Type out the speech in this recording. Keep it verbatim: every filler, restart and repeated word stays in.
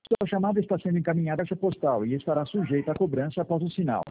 Sua chamada está sendo encaminhada à caixa postal e estará sujeita a cobrança após o sinal.